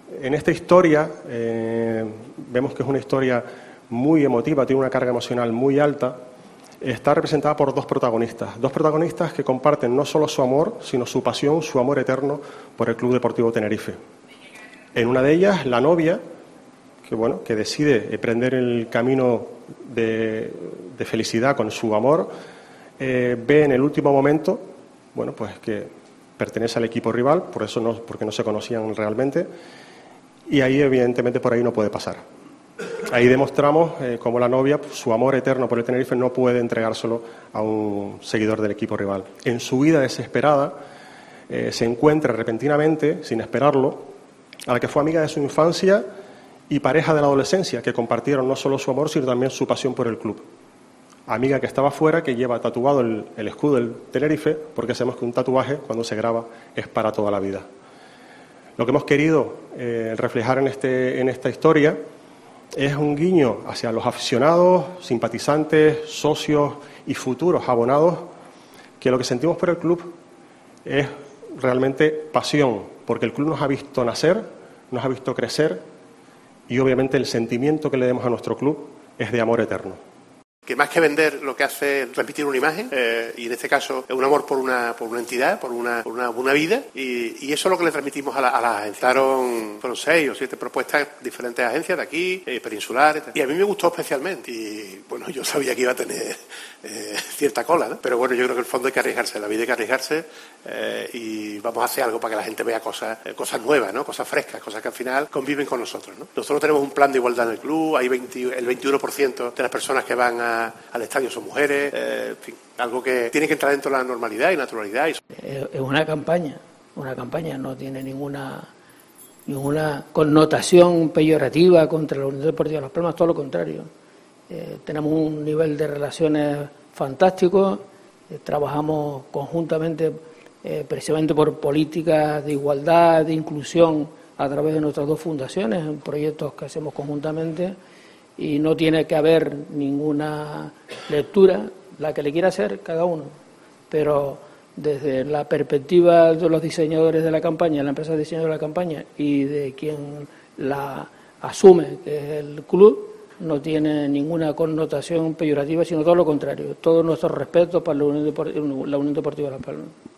En esta historia vemos que es una historia muy emotiva, tiene una carga emocional muy alta. Está representada por dos protagonistas que comparten no solo su amor, sino su pasión, su amor eterno por el Club Deportivo Tenerife. En una de ellas, la novia, que decide emprender el camino de felicidad con su amor, ve en el último momento, que pertenece al equipo rival, porque no se conocían realmente, y ahí evidentemente por ahí no puede pasar. Ahí demostramos cómo la novia, su amor eterno por el Tenerife, no puede entregárselo a un seguidor del equipo rival. En su vida desesperada se encuentra repentinamente, sin esperarlo, a la que fue amiga de su infancia y pareja de la adolescencia, que compartieron no solo su amor, sino también su pasión por el club. Amiga que estaba fuera, que lleva tatuado el escudo del Tenerife, porque sabemos que un tatuaje, cuando se graba, es para toda la vida. Lo que hemos querido reflejar en esta historia es un guiño hacia los aficionados, simpatizantes, socios y futuros abonados, que lo que sentimos por el club es realmente pasión, porque el club nos ha visto nacer, nos ha visto crecer, y obviamente el sentimiento que le demos a nuestro club es de amor eterno. Que más que vender, lo que hace es transmitir una imagen, y en este caso es un amor por una entidad, por una vida, y eso es lo que le transmitimos a las agencias. Fueron 6 o 7 propuestas, diferentes agencias de aquí, peninsulares, y a mí me gustó especialmente, y yo sabía que iba a tener cierta cola, ¿no? Pero yo creo que en el fondo hay que arriesgarse, la vida hay que arriesgarse, y vamos a hacer algo para que la gente vea cosas nuevas, ¿no? Cosas frescas, cosas que al final conviven con nosotros, ¿no? Nosotros tenemos un plan de igualdad en el club, hay el 21% de las personas que van al estadio son mujeres, en fin, algo que tiene que entrar dentro de la normalidad y naturalidad. Es una campaña, no tiene ninguna connotación peyorativa contra la Unión Deportiva Las Palmas, todo lo contrario. Tenemos un nivel de relaciones fantástico, trabajamos conjuntamente precisamente por políticas de igualdad, de inclusión a través de nuestras dos fundaciones, en proyectos que hacemos conjuntamente. Y no tiene que haber ninguna lectura, la que le quiera hacer cada uno. Pero desde la perspectiva de los diseñadores de la campaña, la empresa de diseño de la campaña y de quien la asume, que es el club, no tiene ninguna connotación peyorativa, sino todo lo contrario. Todo nuestro respeto para la Unión Deportiva Las Palmas.